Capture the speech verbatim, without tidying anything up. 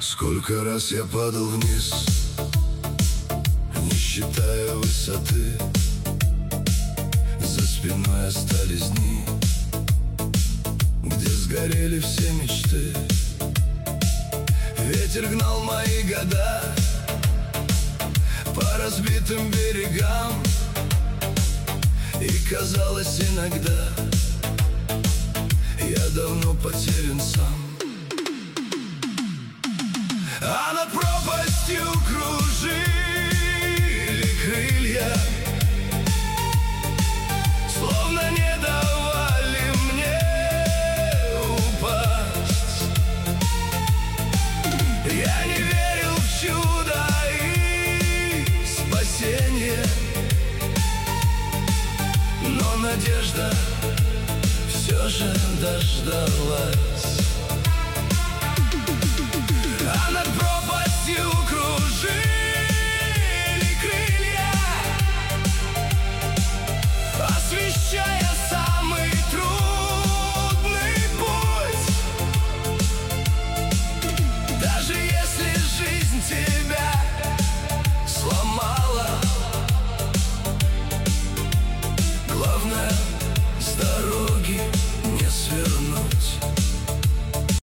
Сколько раз я падал вниз, не считая высоты. За спиной остались дни, где сгорели все мечты. Ветер гнал мои года по разбитым берегам, и казалось иногда, я давно потерян сам. А над пропастью кружили крылья, словно не давали мне упасть. Я не верил в чудо и спасение, но надежда все же дождалась.